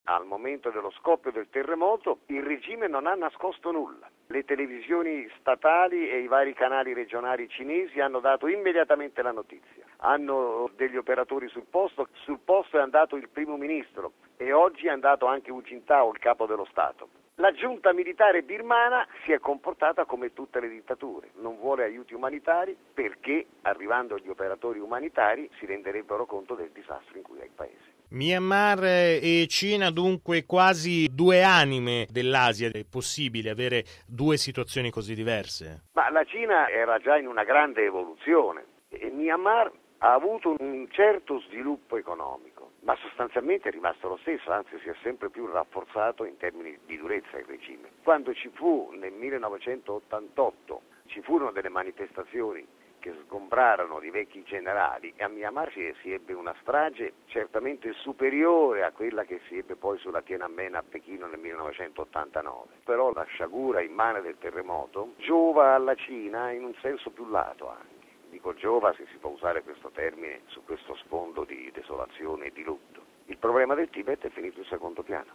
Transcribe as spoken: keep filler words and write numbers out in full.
al momento dello scoppio del terremoto, il regime non ha nascosto nulla. Le televisioni statali e i vari canali regionali cinesi hanno dato immediatamente la notizia. Hanno degli operatori sul posto, sul posto è andato il primo ministro e oggi è andato anche Hu Jintao, il capo dello Stato. La giunta militare birmana si è comportata come tutte le dittature, non vuole aiuti umanitari perché arrivando gli operatori umanitari si renderebbero conto del disastro in cui è il paese. Myanmar e Cina, dunque quasi due anime dell'Asia. È possibile avere due situazioni così diverse? Ma la Cina era già in una grande evoluzione e Myanmar ha avuto un certo sviluppo economico, ma sostanzialmente è rimasto lo stesso, anzi si è sempre più rafforzato in termini di durezza il regime. Quando ci fu nel millenovecentottantotto, ci furono delle manifestazioni che sgombrarono di vecchi generali e a Myanmar si, si ebbe una strage certamente superiore a quella che si ebbe poi sulla Tiananmen a Pechino nel millenovecentottantanove. Però la sciagura immane del terremoto giova alla Cina in un senso più lato anche. Dico giova se si può usare questo termine su questo sfondo di desolazione e di lutto. Il problema del Tibet è finito in secondo piano.